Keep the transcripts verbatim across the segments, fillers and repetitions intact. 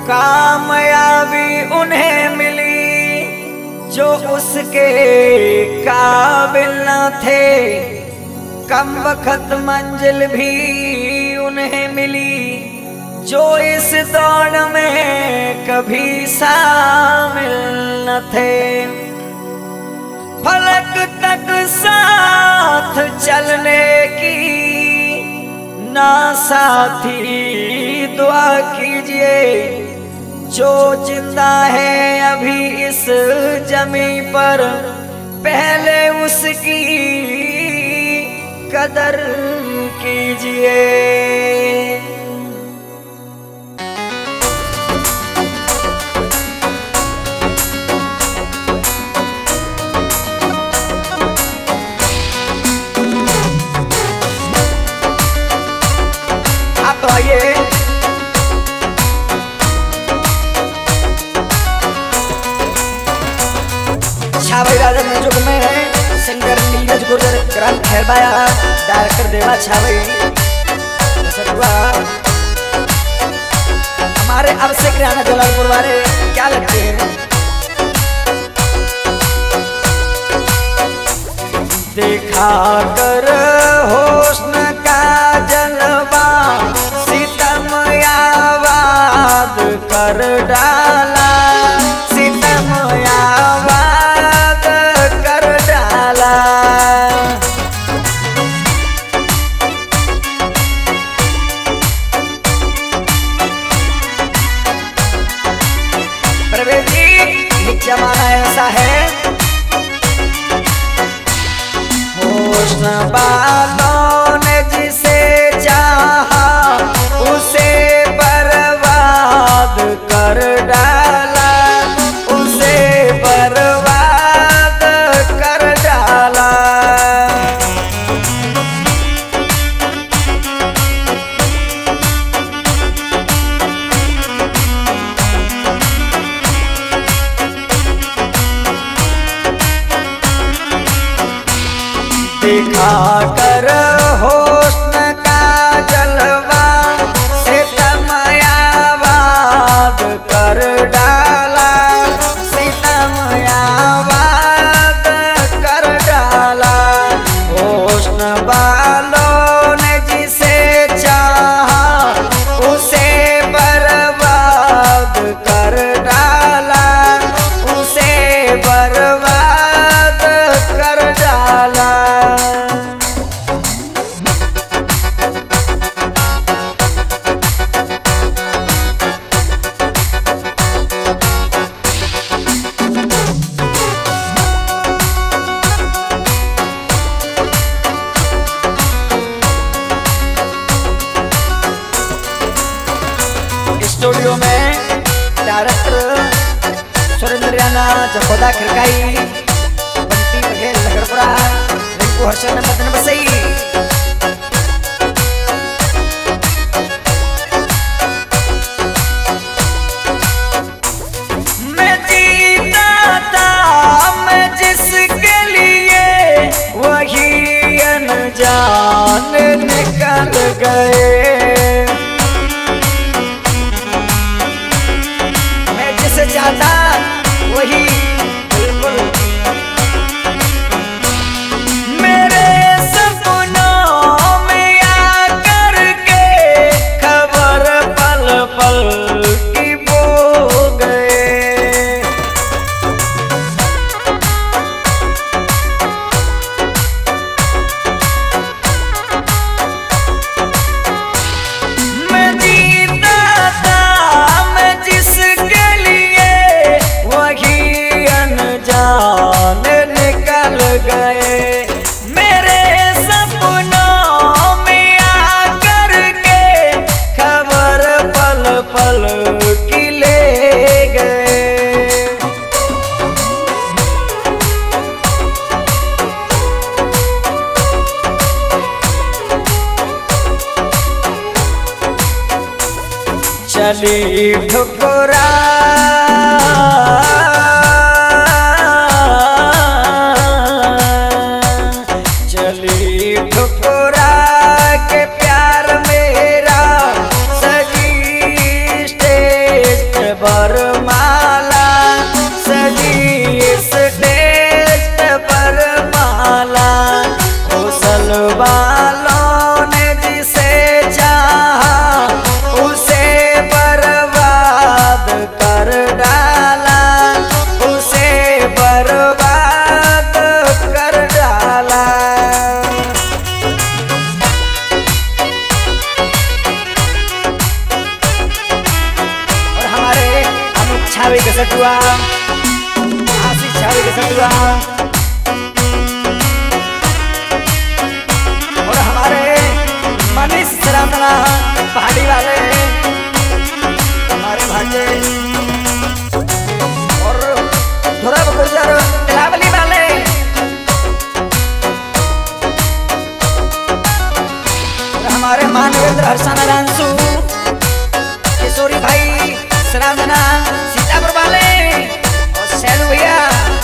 कामयाबी उन्हें मिली जो उसके काबिल न थे, कम वक्त मंजिल भी उन्हें मिली जो इस दौड़ में कभी शामिल न थे। फलक तक साथ चलने की ना साथी दुआ कीजिए, जो जिंदा है अभी इस जमी पर पहले उसकी कदर कीजिए। आप तो आइए छावई राजा म्यूजिक में सिंगर नीरज गुर्जर, ग्राम खैरबाया, डायरेक्टर देवा छावई। हमारे अभिषेक राणा जलालपुर वाले क्या लगते हैं? देखा कर हुस्न का जलवा सितम आबाद कर डाला, सितम आबाद कर डाला। प्रवेश जी, ये जमाना ऐसा है, हुस्न वालों ने जिसे चाहा उसे बर्बाद कर डाला, उसे बर्बाद कर डाला। दिखा कर हुस्न का जलवा सितम आबाद कर डाला, सितम आबाद कर डाला। हुस्न वालों ने जिसे चाहा उसे बर्बाद कर डाला, उसे बर्बाद कर डाला। स्टूडियो में डायरेक्टर सुरेंद्र राणा, जखोदा खिरकाई, बंटी बघेल नगरपुरा, रिंकू हसन मदन बसई। मैं जीता था मैं जिसके लिए वही अनजान निकल गए, चाहता वही बिल्कुल मेरे सपनों में आकर के खबर पल पल की बो गए। मैं जीता था मैं जिसके अनजान निकल गए, मेरे सपनों में आकर के खबर पल पल की ले गए। चली ठुकरा ठुकरा के प्यार मेरा सजी स्टेज सटुआ आशीष छावे के सटुआ और हमारे मनीष सरावना पहाड़ी वाले हमारे भांजे और धुरब गुर्जर तिलावली वाले हमारे मानवेंद्र हर्षाना डांसू किशोरी भाई सरावना सीतापुर वाले और सैलू भैया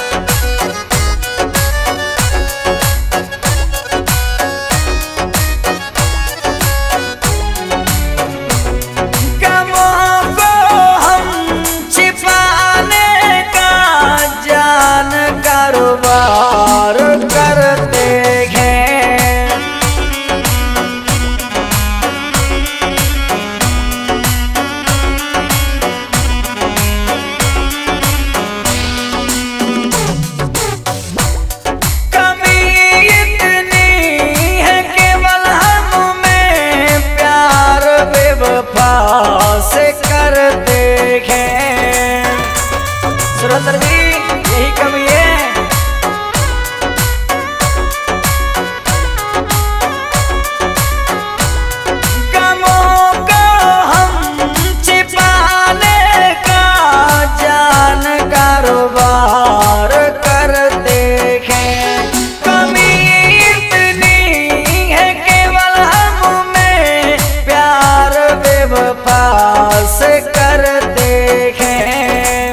से कर देखें सुरंदर भी यही कमी है। गमों को हम छिपाने का जान कारोबार कर देखें कमी इतनी है केवल हम में प्यार बेवफा से कर देखें।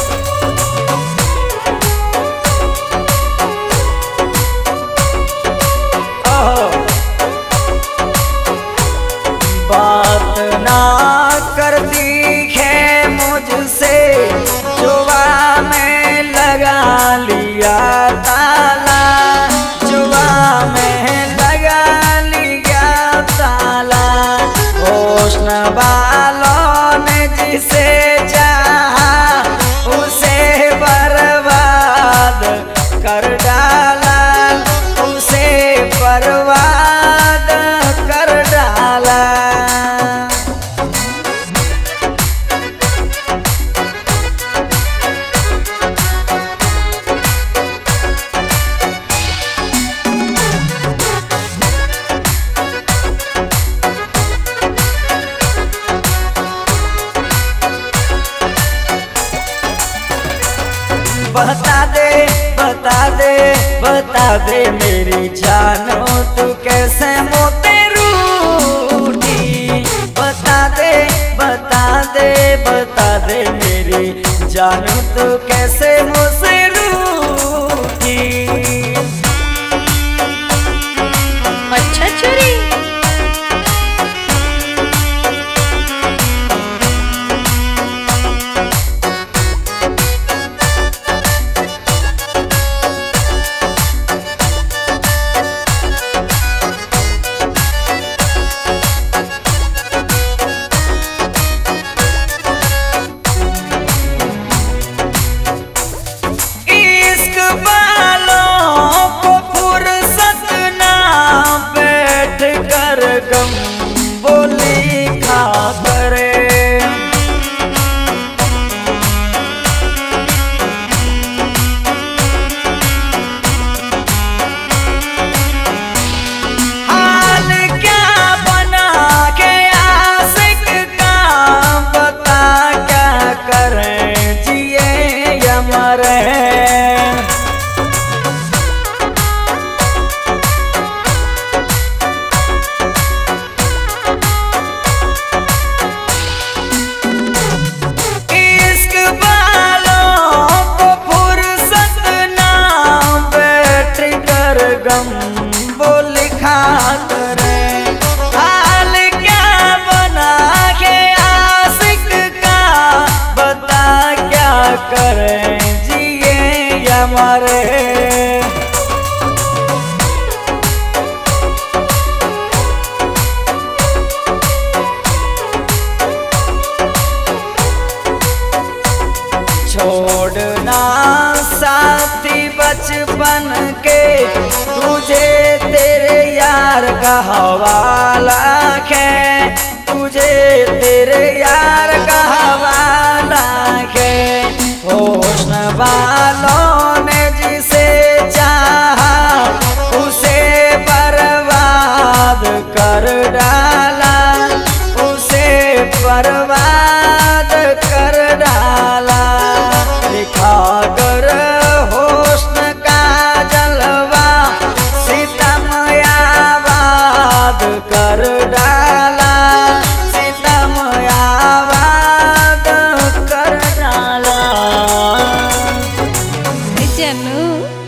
बात ना कर दिखे मुझसे जुआ में लगा लिया ताला जुआ में लगा लिया ताला होशन वालों ने जिसे चाहा उसे बर्बाद कर डाला उसे बर्बाद कर डाला। बता दे बता दे बता दे मेरी जानो तू कैसे मोते रूठी बता दे बता दे बता दे मेरी जानो तू कैसे मुझसे रूठी। अच्छा चोरी गम बोली खा करे हाल क्या बना के आशिक का बता क्या करें जिए या मरे। गम बोली खा करे हाल क्या बना के आशिक का बता क्या करें जिए या मरे। छोड़ना साथी बचपन के तुझे तेरे यार का हवाला है तुझे तेरे यार का हवाला है। बर्बाद कर डाला। दिखाकर हुस्न का जलवा सितम आबाद कर डाला, सितम आबाद कर डाला। जानू